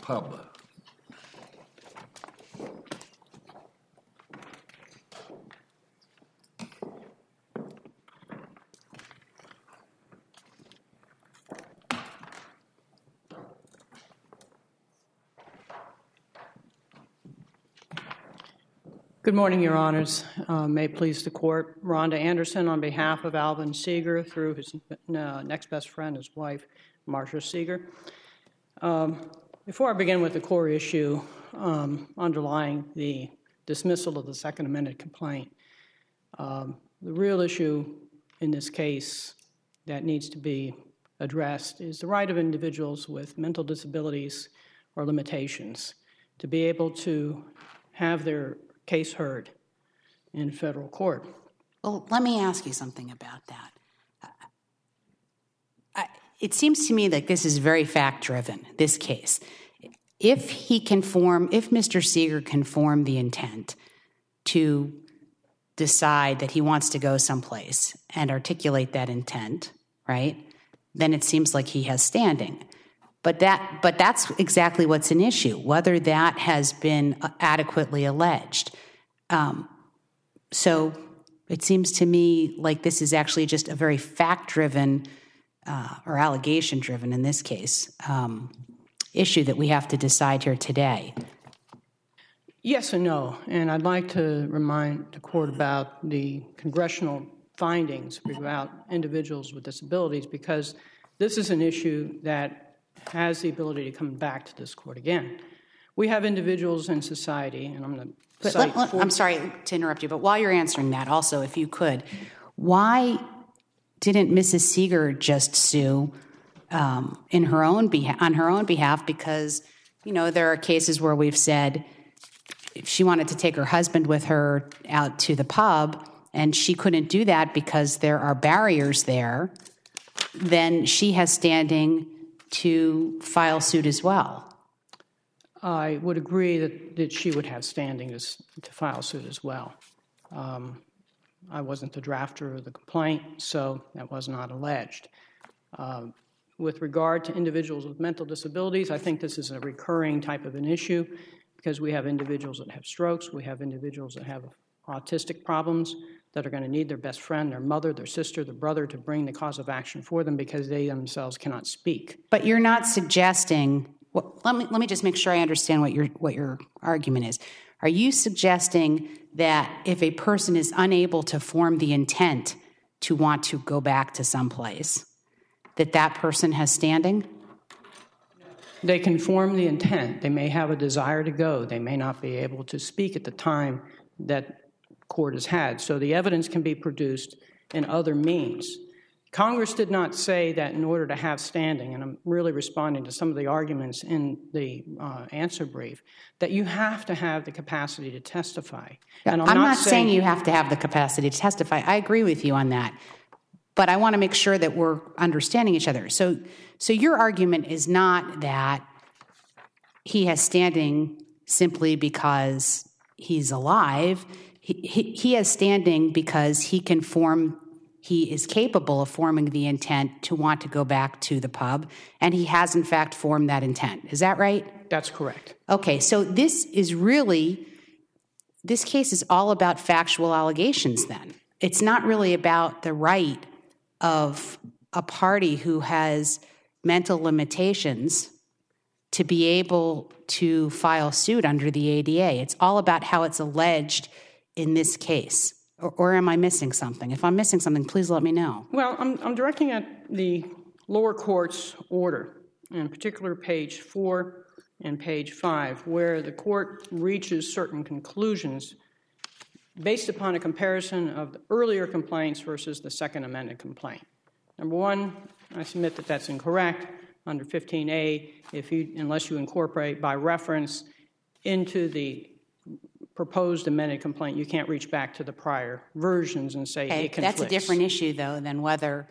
pub. Good morning, Your Honors. May it please the Court. Rhonda Anderson on behalf of Alvin Seeger through his next best friend, his wife, Marcia Seeger. Before I begin with the core issue underlying the dismissal of the Second Amendment complaint, the real issue in this case that needs to be addressed is the right of individuals with mental disabilities or limitations to be able to have their case heard in federal court. Well, let me ask you something about that. It seems to me that this is very fact-driven, this case. If Mr. Seeger can form the intent to decide that he wants to go someplace and articulate that intent, right, then it seems like he has standing. But that's exactly what's an issue, whether that has been adequately alleged. So it seems to me like this is actually just a very fact-driven or allegation-driven, in this case, issue that we have to decide here today. Yes and no. And I'd like to remind the Court about the congressional findings about individuals with disabilities, because this is an issue that has the ability to come back to this Court again. We have individuals in society, and I'm going to cite... I'm sorry to interrupt you, but while you're answering that, also, if you could, why didn't Mrs. Seeger just sue on her own behalf? Because, you know, there are cases where we've said if she wanted to take her husband with her out to the pub and she couldn't do that because there are barriers there, then she has standing to file suit as well. I would agree that she would have standing to file suit as well. I wasn't the drafter of the complaint, so that was not alleged. With regard to individuals with mental disabilities, I think this is a recurring type of an issue because we have individuals that have strokes, we have individuals that have autistic problems that are going to need their best friend, their mother, their sister, their brother to bring the cause of action for them because they themselves cannot speak. But you're not suggesting... Well, let me just make sure I understand what your argument is. Are you suggesting that if a person is unable to form the intent to want to go back to someplace, that person has standing? They can form the intent. They may have a desire to go. They may not be able to speak at the time that court has had. So the evidence can be produced in other means. Congress did not say that in order to have standing, and I'm really responding to some of the arguments in the answer brief, that you have to have the capacity to testify. And I'm not saying you have to have the capacity to testify. I agree with you on that. But I want to make sure that we're understanding each other. So your argument is not that he has standing simply because he's alive. He has standing because he is capable of forming the intent to want to go back to the pub, and he has, in fact, formed that intent. Is that right? That's correct. Okay, so this case is all about factual allegations then. It's not really about the right of a party who has mental limitations to be able to file suit under the ADA. It's all about how it's alleged in this case. Or am I missing something? If I'm missing something, please let me know. Well, I'm directing at the lower court's order, in particular page 4 and page 5, where the court reaches certain conclusions based upon a comparison of the earlier complaints versus the Second Amendment complaint. Number one, I submit that that's incorrect. Under 15A, unless you incorporate by reference into the proposed amended complaint, you can't reach back to the prior versions and say it conflicts. That's a different issue, though, than whether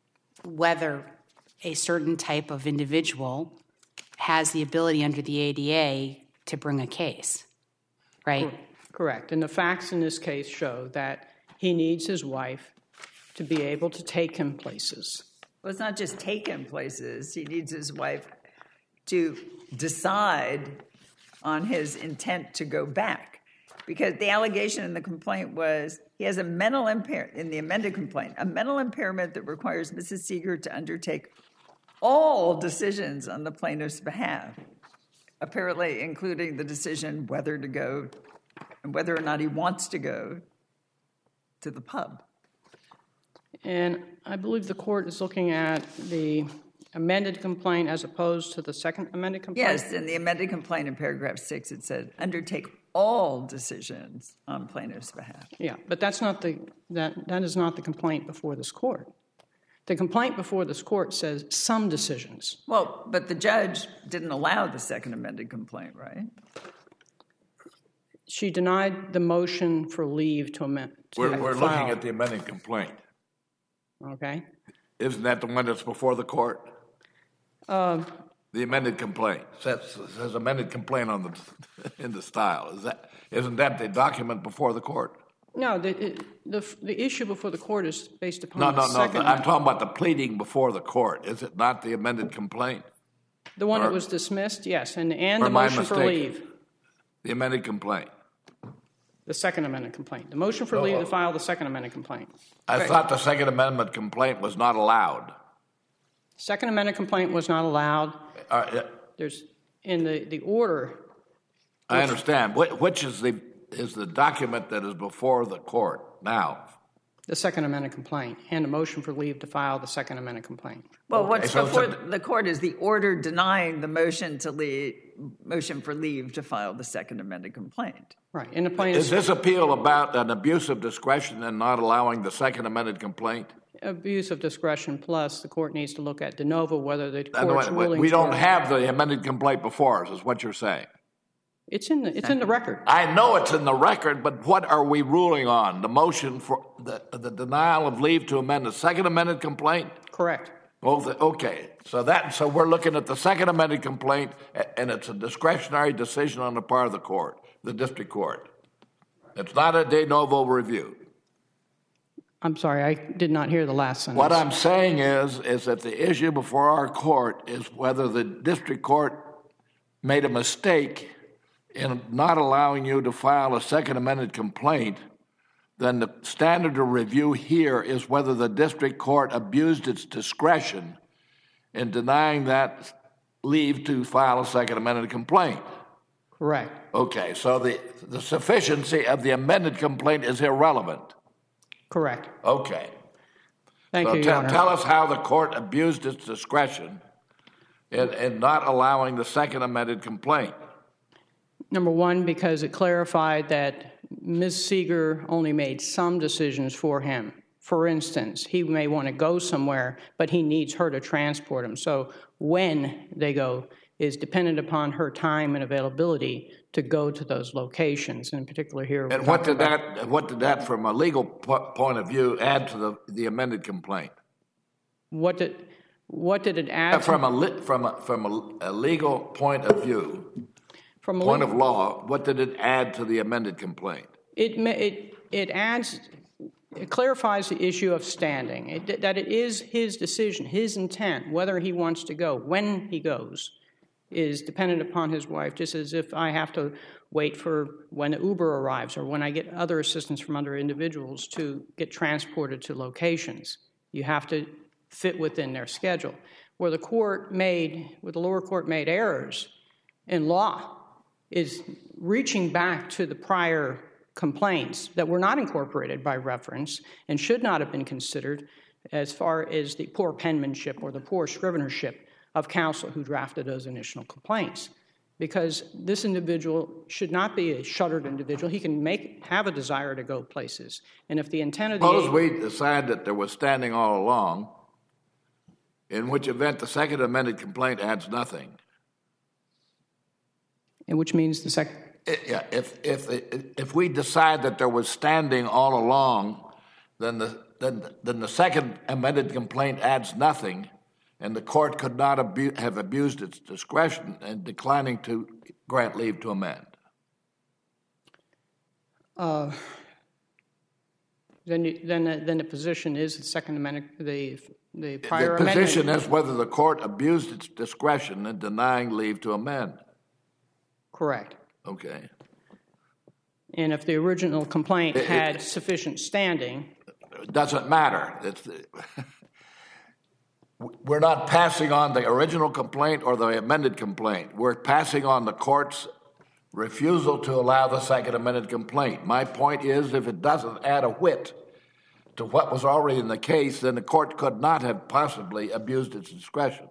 a certain type of individual has the ability under the ADA to bring a case, right? Correct. And the facts in this case show that he needs his wife to be able to take him places. Well, it's not just take him places. He needs his wife to decide on his intent to go back? Because the allegation in the complaint was he has a mental impairment, in the amended complaint, a mental impairment that requires Mrs. Seeger to undertake all decisions on the plaintiff's behalf, apparently including the decision whether to go and whether or not he wants to go to the pub. And I believe the court is looking at the amended complaint as opposed to the second amended complaint? Yes, in the amended complaint in paragraph 6, it said, undertake all decisions on plaintiff's behalf. Yeah, but that's not that is not the complaint before this court. The complaint before this court says some decisions. Well, but the judge didn't allow the second amended complaint, right? She denied the motion for leave to amend. We're looking at the amended complaint. Okay. Isn't that the one that's before the court? The amended complaint says amended complaint on the in the style. Isn't that the document before the court? No, the issue before the court is based upon No. second. I'm talking about the pleading before the court. Is it not the amended complaint? The one that was dismissed, yes, and the my motion for mistake? leave. The amended complaint. The second amended complaint. The motion for leave to file the second amended complaint. I thought the Second Amendment complaint was not allowed. Second amended complaint was not allowed. There's in the order. I understand. Which is the document that is before the court now? The second amended complaint and the motion for leave to file the second amended complaint. Well, what's before the court is the order denying the motion for leave to file the second amended complaint. Right. In the plaintiff's Is this appeal about an abuse of discretion in not allowing the second amended complaint? abuse of discretion, plus the court needs to look at de novo whether the court's ruling. We don't have the amended complaint before us, is what you're saying. It's in the record. I know it's in the record, but what are we ruling on? The motion for the denial of leave to amend the second amended complaint? Correct. Well, okay. So we're looking at the second amended complaint, and it's a discretionary decision on the part of the court, the district court. It's not a de novo review. I'm sorry, I did not hear the last sentence. What I'm saying is that the issue before our court is whether the district court made a mistake in not allowing you to file a second amended complaint. Then the standard of review here is whether the district court abused its discretion in denying that leave to file a second amended complaint. Correct. Okay, so the sufficiency of the amended complaint is irrelevant. Correct. Okay. Thank So you, Your Honor. tell us how the court abused its discretion in not allowing the second amended complaint. Number one, because it clarified that Ms. Seeger only made some decisions for him. For instance, he may want to go somewhere, but he needs her to transport him. So when they go is dependent upon her time and availability to go to those locations. In particular here. And what did that, from a legal point of view, add to the amended complaint? What did it add? From a legal point of view, From a point of law, what did it add to the amended complaint? It clarifies the issue of standing, that it is his decision, his intent, whether he wants to go, when he goes, is dependent upon his wife, just as if I have to wait for when the Uber arrives or when I get other assistance from other individuals to get transported to locations. You have to fit within their schedule. Where the lower court made errors in law is reaching back to the prior complaints that were not incorporated by reference and should not have been considered as far as the poor penmanship or the poor scrivenership of counsel who drafted those initial complaints. Because this individual should not be a shuttered individual. He can have a desire to go places. And if the intent of the... Suppose we decide that there was standing all along, in which event the second amended complaint adds nothing. And which means the second... Yeah, if we decide that there was standing all along, then the second amended complaint adds nothing, and the court could not have abused its discretion in declining to grant leave to amend. Then the position is the second amendment, the The prior The position amendment. is whether the court abused its discretion in denying leave to amend. Correct. Okay. And if the original complaint had sufficient standing, It doesn't matter. We're not passing on the original complaint or the amended complaint. We're passing on the court's refusal to allow the second amended complaint. My point is, if it doesn't add a whit to what was already in the case, then the court could not have possibly abused its discretion.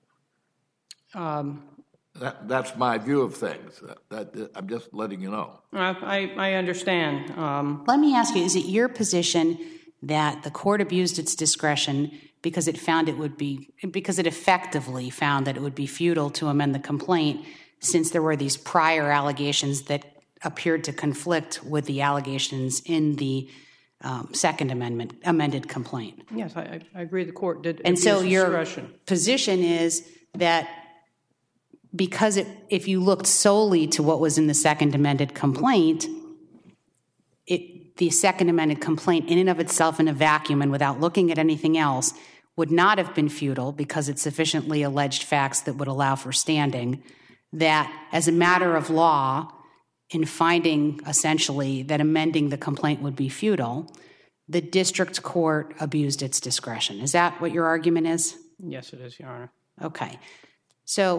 That's my view of things. I'm just letting you know. I understand. Let me ask you, is it your position that the court abused its discretion because it effectively found that it would be futile to amend the complaint since there were these prior allegations that appeared to conflict with the allegations in the second amended complaint? Yes, I agree the court did And abuse so your discretion. position is that because if you looked solely to what was in the second amended complaint, the second amended complaint in and of itself in a vacuum and without looking at anything else would not have been futile because it sufficiently alleged facts that would allow for standing, that as a matter of law, in finding essentially that amending the complaint would be futile, the district court abused its discretion. Is that what your argument is? Yes, it is, Your Honor. Okay. So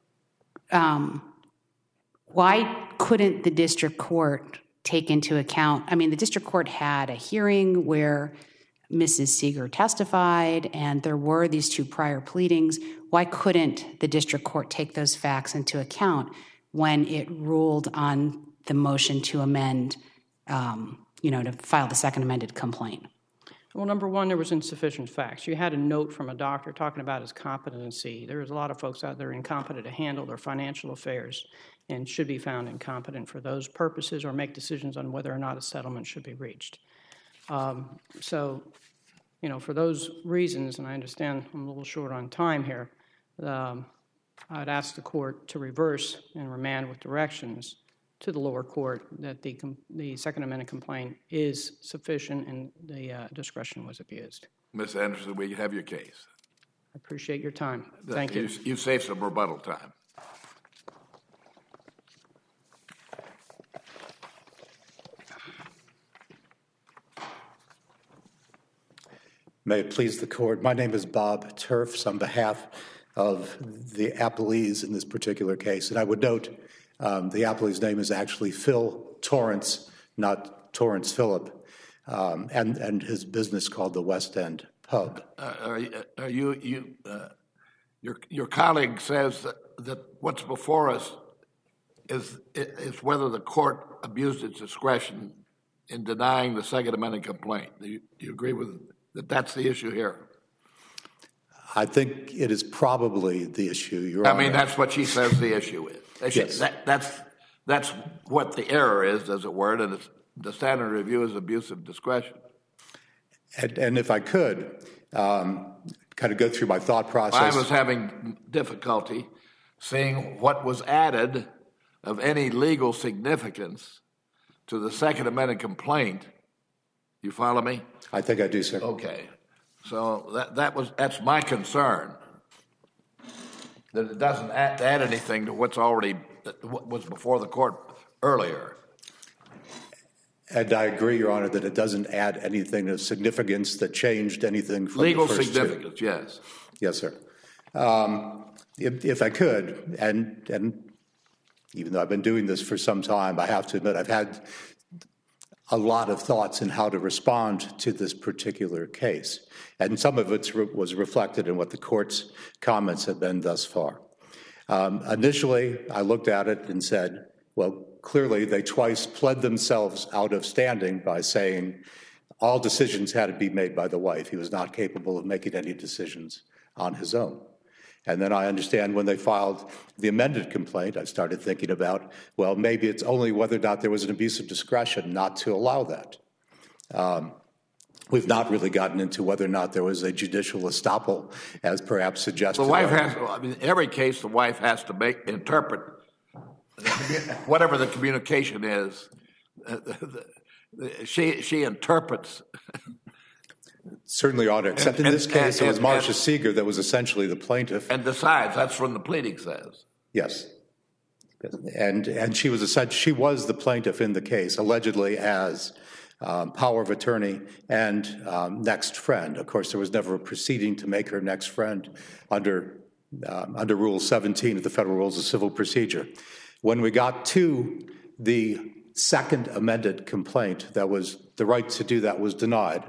why couldn't the district court take into account, the district court had a hearing where Mrs. Seeger testified and there were these two prior pleadings. Why couldn't the district court take those facts into account when it ruled on the motion to amend, to file the second amended complaint? Well, number one, there was insufficient facts. You had a note from a doctor talking about his competency. There's a lot of folks out there incompetent to handle their financial affairs and should be found incompetent for those purposes or make decisions on whether or not a settlement should be reached. So, for those reasons, and I understand I'm a little short on time here, I'd ask the court to reverse and remand with directions to the lower court that the second amendment complaint is sufficient and the discretion was abused. Ms. Anderson, we have your case. I appreciate your time. Thank you. You saved some rebuttal time. May it please the court. My name is Bob Turfs on behalf of the appellees in this particular case. And I would note the appellee's name is actually Phil Torrance, not Torrance Phillip, and his business called the West End Pub. Your colleague says that what's before us is whether the court abused its discretion in denying the second amendment complaint. Do you agree with that? That's the issue here. I think it is probably the issue, Your Honor. That's what she says the issue is. Yes. That's what the error is, as it were, and the standard review is abuse of discretion. And if I could kind of go through my thought process. I was having difficulty seeing what was added of any legal significance to the second amendment complaint. You follow me? I think I do, sir. Okay. So that's my concern, that it doesn't add anything to what was before the court earlier. And I agree, Your Honor, that it doesn't add anything of significance that changed anything from Legal the first significance, yes. Yes, sir. If I could, and even though I've been doing this for some time, I have to admit I've had a lot of thoughts in how to respond to this particular case. And some of it was reflected in what the court's comments have been thus far. Initially, I looked at it and said, well, clearly they twice pled themselves out of standing by saying all decisions had to be made by the wife. He was not capable of making any decisions on his own. And then I understand when they filed the amended complaint, I started thinking about, well, maybe it's only whether or not there was an abuse of discretion not to allow that. We've not really gotten into whether or not there was a judicial estoppel, as perhaps suggested. The wife in every case, the wife has to interpret whatever the communication is. She interprets Certainly, Your Honor, except in this case, it was and- Marcia Seeger that was essentially the plaintiff. And besides, that's what the pleading says. Yes. And she was the plaintiff in the case, allegedly as power of attorney and next friend. Of course, there was never a proceeding to make her next friend under Rule 17 of the Federal Rules of Civil Procedure. When we got to the second amended complaint, that was the right to do that was denied.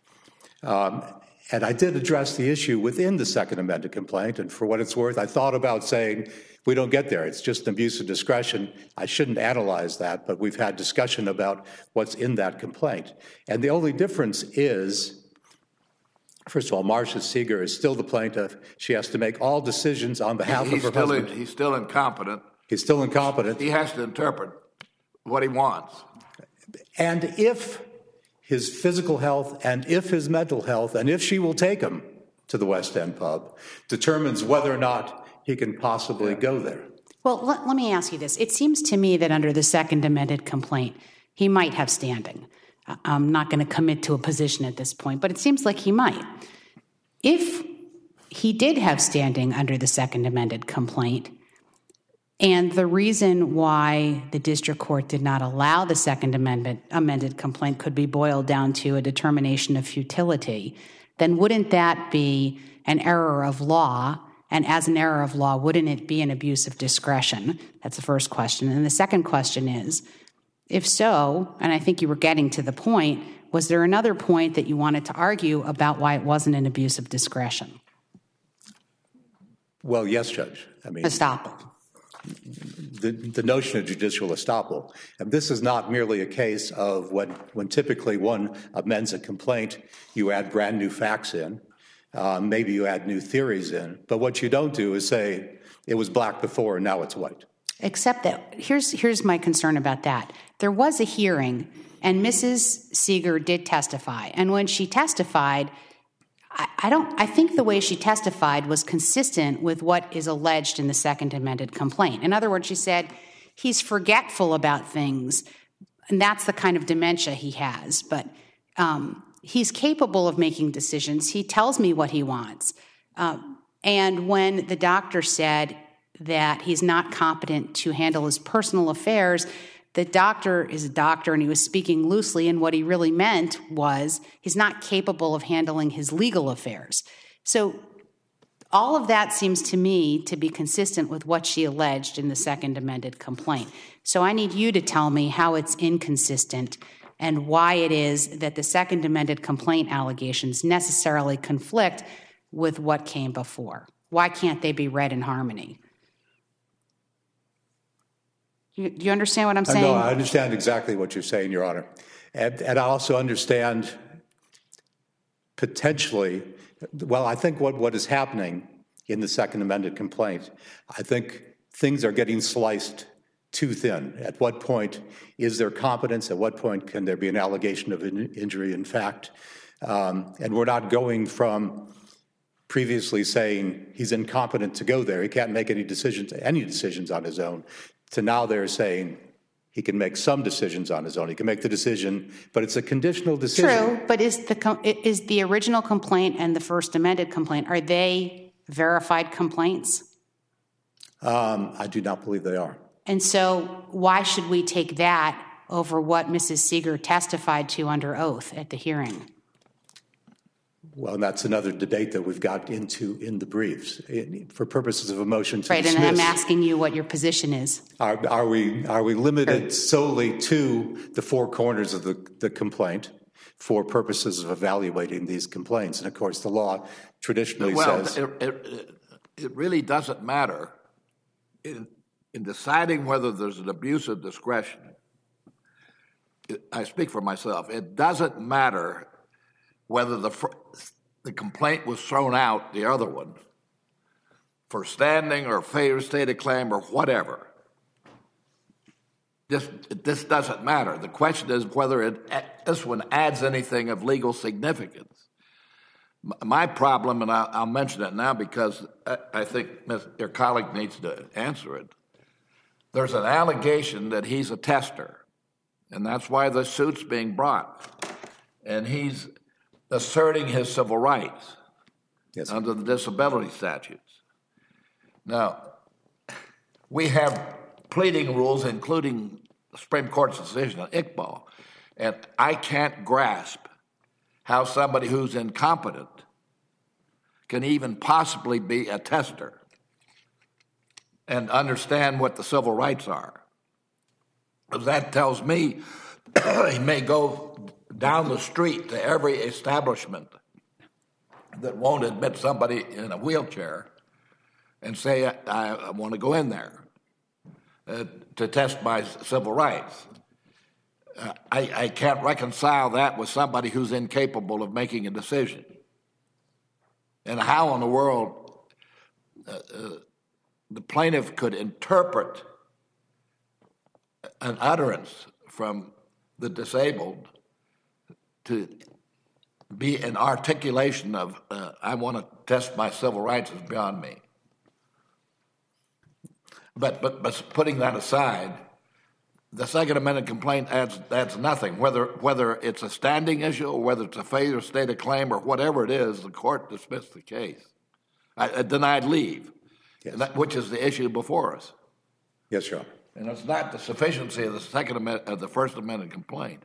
And I did address the issue within the second amended complaint, and for what it's worth, I thought about saying, we don't get there. It's just an abuse of discretion. I shouldn't analyze that, but we've had discussion about what's in that complaint. And the only difference is, first of all, Marcia Seeger is still the plaintiff. She has to make all decisions on behalf of her husband. He's still incompetent. He's still incompetent. He has to interpret what he wants. And if his physical health and if his mental health and if she will take him to the West End pub determines whether or not he can possibly go there. Well, let me ask you this. It seems to me that under the second amended complaint, he might have standing. I'm not going to commit to a position at this point, but it seems like he might. If he did have standing under the second amended complaint, and the reason why the district court did not allow the second amended complaint could be boiled down to a determination of futility, then wouldn't that be an error of law? And as an error of law, wouldn't it be an abuse of discretion? That's the first question. And the second question is, if so, and I think you were getting to the point, was there another point that you wanted to argue about why it wasn't an abuse of discretion? Well, yes, Judge. I mean, Estoppel. The notion of judicial estoppel, and this is not merely a case of when typically one amends a complaint, you add brand new facts in, maybe you add new theories in, but what you don't do is say it was black before and now it's white. Except that here's my concern about that. There was a hearing, and Mrs. Seeger did testify, and when she testified, I think the way she testified was consistent with what is alleged in the second amended complaint. In other words, she said, he's forgetful about things, and that's the kind of dementia he has, but he's capable of making decisions. He tells me what he wants. And when the doctor said that he's not competent to handle his personal affairs, the doctor is a doctor and he was speaking loosely, and what he really meant was he's not capable of handling his legal affairs. So all of that seems to me to be consistent with what she alleged in the second amended complaint. So I need you to tell me how it's inconsistent and why it is that the second amended complaint allegations necessarily conflict with what came before. Why can't they be read in harmony? Do you understand what I'm saying? No, I understand exactly what you're saying, Your Honor. And I also understand potentially, well, I think what is happening in the second amended complaint, I think things are getting sliced too thin. At what point is there competence? At what point can there be an allegation of injury in fact? And we're not going from previously saying he's incompetent to go there, he can't make any decisions on his own, to now they're saying he can make some decisions on his own. He can make the decision, but it's a conditional decision. True, but is the original complaint and the first amended complaint, are they verified complaints? I do not believe they are. And so why should we take that over what Mrs. Seeger testified to under oath at the hearing? Well, and that's another debate that we've got into in the briefs for purposes of a motion to dismiss. Right, and I'm asking you what your position is. Are we limited solely to the four corners of the complaint for purposes of evaluating these complaints? And of course, the law traditionally says it really doesn't matter in deciding whether there's an abuse of discretion. I speak for myself. It doesn't matter whether the complaint was thrown out, the other one, for standing or failure to state a claim or whatever. This doesn't matter. The question is whether this one adds anything of legal significance. My problem, and I'll mention it now because I think your colleague needs to answer it, there's an allegation that he's a tester, and that's why the suit's being brought. And he's asserting his civil rights Yes. under the disability statutes. Now, we have pleading rules, including the Supreme Court's decision on Iqbal, and I can't grasp how somebody who's incompetent can even possibly be a tester and understand what the civil rights are. Because that tells me he may go down the street to every establishment that won't admit somebody in a wheelchair and say, I want to go in there to test my civil rights. I can't reconcile that with somebody who's incapable of making a decision. And how in the world the plaintiff could interpret an utterance from the disabled to be an articulation of, I want to test my civil rights is beyond me. But putting that aside, the Second Amendment complaint adds nothing. Whether it's a standing issue or whether it's a failure to state a claim or whatever it is, the court dismissed the case. Denied leave, Yes. which is the issue before us. Yes, Your Honor. And it's not the sufficiency of the First Amendment complaint.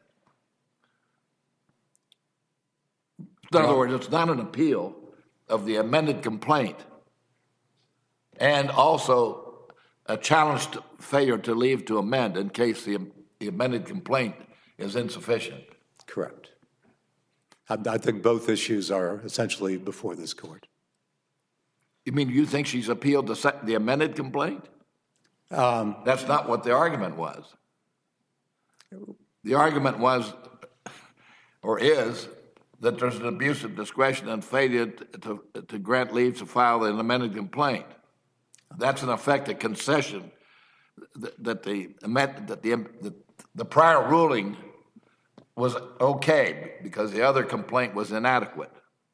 In other words, it's not an appeal of the amended complaint and also a challenge to failure to leave to amend in case the amended complaint is insufficient. Correct. I think both issues are essentially before this court. You mean you think she's appealed the amended complaint? That's not what the argument was. The argument was, or is, that there's an abuse of discretion and failure to grant leave to file an amended complaint. That's in effect a concession that the prior ruling was okay because the other complaint was inadequate.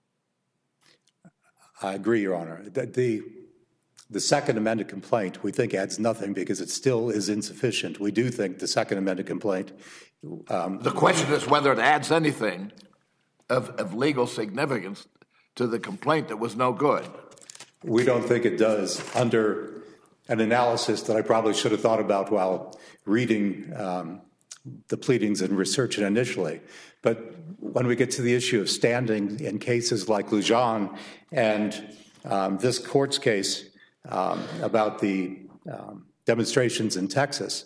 I agree, Your Honor. The Second Amended complaint, we think, adds nothing because it still is insufficient. We do think the Second Amended complaint... the question is whether it adds anything of legal significance to the complaint that was no good. We don't think it does under an analysis that I probably should have thought about while reading the pleadings and researching initially. But when we get to the issue of standing in cases like Lujan and this court's case about the demonstrations in Texas,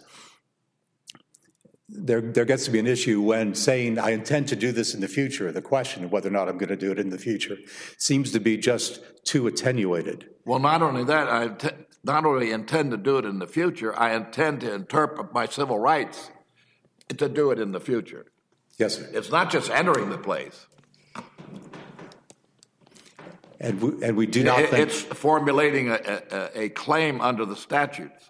there gets to be an issue when saying, I intend to do this in the future, the question of whether or not I'm going to do it in the future seems to be just too attenuated. Well, not only that, I not only intend to do it in the future, I intend to interpret my civil rights to do it in the future. Yes, sir. It's not just entering the place. And we do not think... It's formulating a claim under the statutes.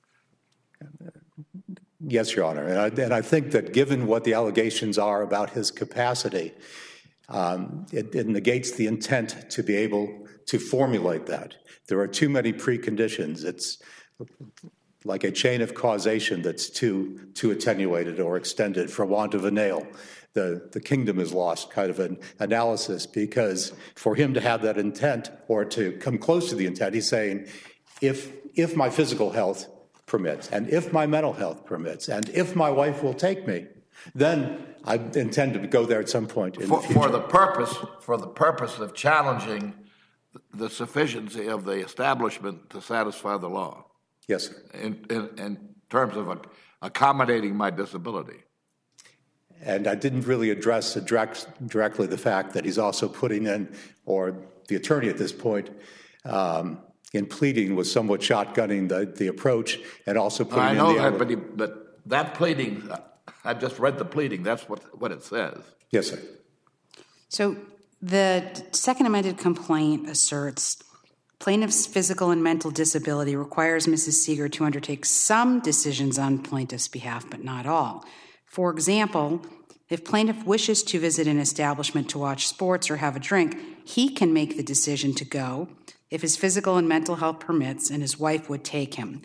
Yes, Your Honor. And I think that given what the allegations are about his capacity, it negates the intent to be able to formulate that. There are too many preconditions. It's like a chain of causation that's too attenuated or extended for want of a nail. The kingdom is lost kind of an analysis because for him to have that intent or to come close to the intent, he's saying, if my physical health permits and if my mental health permits and if my wife will take me, then I intend to go there at some point in the future. For the purpose of challenging the sufficiency of the establishment to satisfy the law. Yes, sir. In terms of accommodating my disability. And I didn't really address directly the fact that he's also putting in, or the attorney at this point, in pleading was somewhat shotgunning the approach and also putting in the... I know that, but that pleading, I just read the pleading. That's what it says. Yes, sir. So the Second Amended complaint asserts plaintiff's physical and mental disability requires Mrs. Seeger to undertake some decisions on plaintiff's behalf, but not all. For example, if plaintiff wishes to visit an establishment to watch sports or have a drink, he can make the decision to go if his physical and mental health permits and his wife would take him.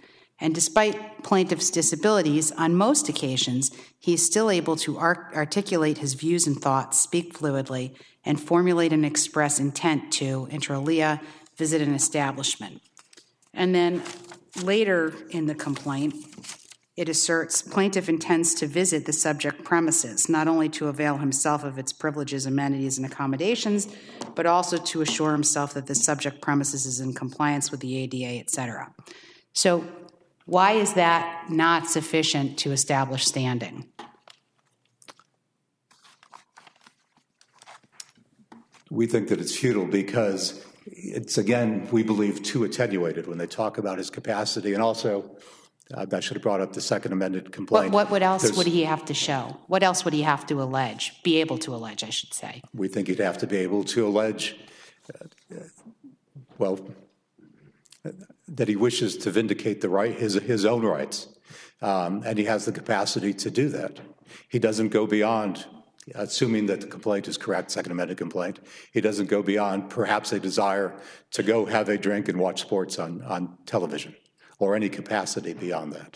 And despite plaintiff's disabilities, on most occasions, he is still able to articulate his views and thoughts, speak fluidly, and formulate and express intent to, inter alia, visit an establishment. And then later in the complaint, it asserts plaintiff intends to visit the subject premises, not only to avail himself of its privileges, amenities, and accommodations, but also to assure himself that the subject premises is in compliance with the ADA, et cetera. So why is that not sufficient to establish standing? We think that it's futile because it's, again, we believe, too attenuated when they talk about his capacity. And also, I should have brought up the second amended complaint. What else would he have to show? What else would he have to allege, be able to allege, I should say? We think he'd have to be able to allege, that he wishes to vindicate his own rights, and he has the capacity to do that. He doesn't go beyond, assuming that the complaint is correct, second amended complaint, he doesn't go beyond perhaps a desire to go have a drink and watch sports on television, or any capacity beyond that.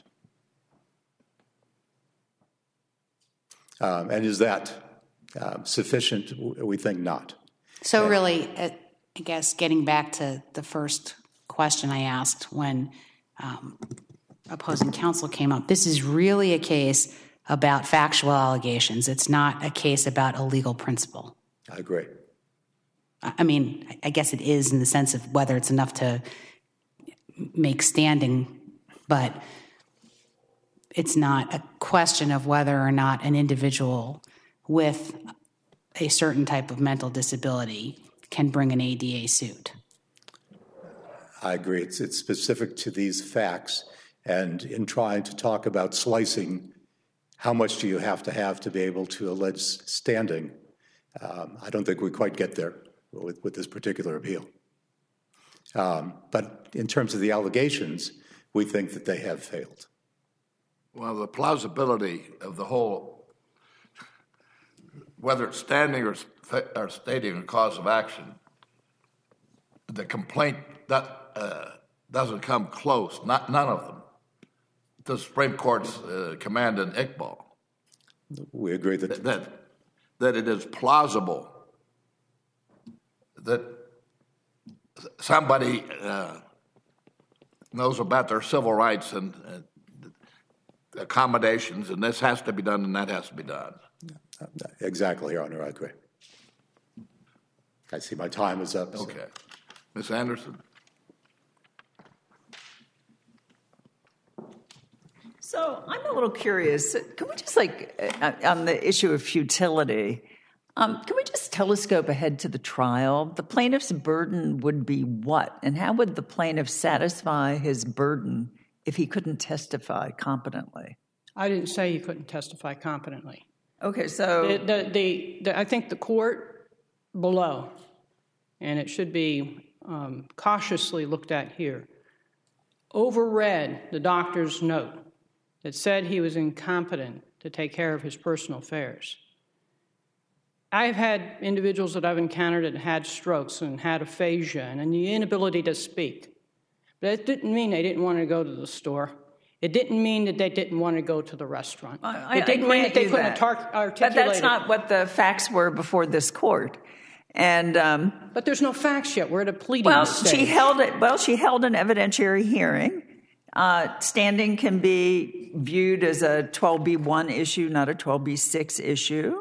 And is that sufficient? We think not. So really, I guess getting back to the first question I asked when opposing counsel came up, this is really a case about factual allegations. It's not a case about a legal principle. I agree. I mean, I guess it is in the sense of whether it's enough to make standing, but it's not a question of whether or not an individual with a certain type of mental disability can bring an ADA suit. I agree. It's specific to these facts. And in trying to talk about slicing, how much do you have to be able to allege standing? I don't think we quite get there with this particular appeal. But in terms of the allegations, we think that they have failed. Well, the plausibility of the whole, whether it's standing or stating a cause of action, the complaint doesn't come close, none of them. The Supreme Court's command in Iqbal. We agree that it is plausible that somebody knows about their civil rights and accommodations, and this has to be done and that has to be done. Exactly, Your Honor, I agree. I see my time is up. Okay. Ms. Anderson? So I'm a little curious. Can we just, on the issue of futility, can we just telescope ahead to the trial? The plaintiff's burden would be what? And how would the plaintiff satisfy his burden if he couldn't testify competently? I didn't say he couldn't testify competently. Okay, so... I think the court below, and it should be cautiously looked at here, overread the doctor's note that said he was incompetent to take care of his personal affairs. I've had individuals that I've encountered that had strokes and had aphasia and the inability to speak. But it didn't mean they didn't want to go to the store. It didn't mean that they didn't want to go to the restaurant. It didn't mean that they couldn't articulate. But that's not what the facts were before this court. And but there's no facts yet. We're at a pleading stage. She held an evidentiary hearing. Standing can be viewed as a 12B1 issue, not a 12B6 issue.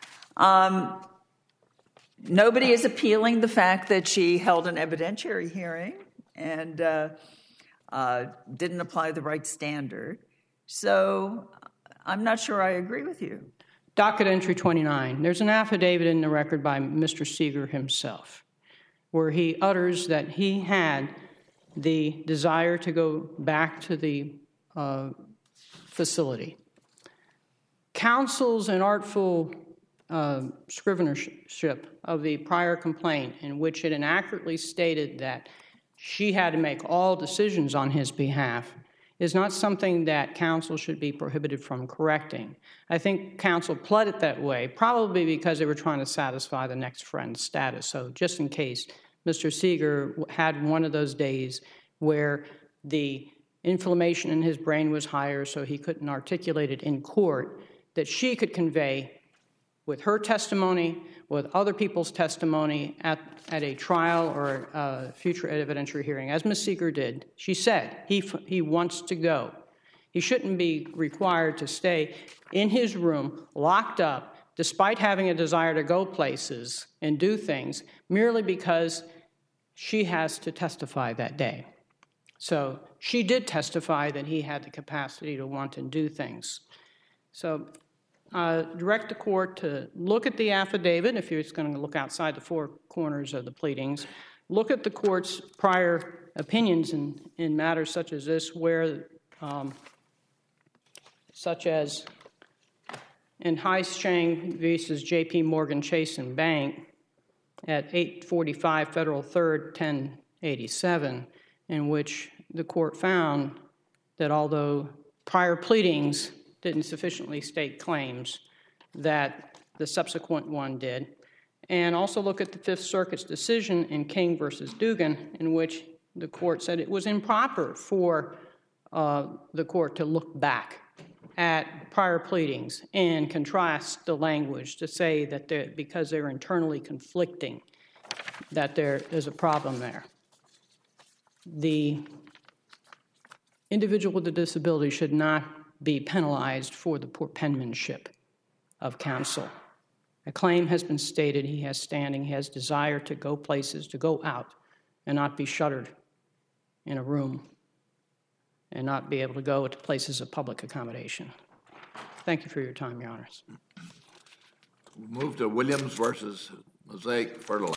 Nobody is appealing the fact that she held an evidentiary hearing and didn't apply the right standard. So I'm not sure I agree with you. Docket entry 29. There's an affidavit in the record by Mr. Seeger himself where he utters that he had the desire to go back to the facility. Counsel's inartful scrivenership of the prior complaint in which it inaccurately stated that she had to make all decisions on his behalf is not something that counsel should be prohibited from correcting. I think counsel pled it that way, probably because they were trying to satisfy the next friend status. So just in case Mr. Seeger had one of those days where the inflammation in his brain was higher, so he couldn't articulate it in court, that she could convey with her testimony, with other people's testimony at a trial or a future evidentiary hearing, as Ms. Seeger did. She said he wants to go. He shouldn't be required to stay in his room, locked up, despite having a desire to go places and do things, merely because she has to testify that day. So she did testify that he had the capacity to want and do things. So direct the court to look at the affidavit, if it's going to look outside the four corners of the pleadings. Look at the court's prior opinions in matters such as this, where, such as in Heisheng versus J.P. Morgan Chase and Bank at 845 Federal 3rd, 1087, in which the court found that although prior pleadings didn't sufficiently state claims, that the subsequent one did. And also look at the Fifth Circuit's decision in King versus Dugan, in which the court said it was improper for the court to look back at prior pleadings and contrast the language to say that because they're internally conflicting, that there is a problem there. The individual with a disability should not be penalized for the poor penmanship of counsel. A claim has been stated, he has standing, he has desire to go places, to go out, and not be shuttered in a room, and not be able to go to places of public accommodation. Thank you for your time, Your Honors. Move to Williams versus Mosaic Fertilizer.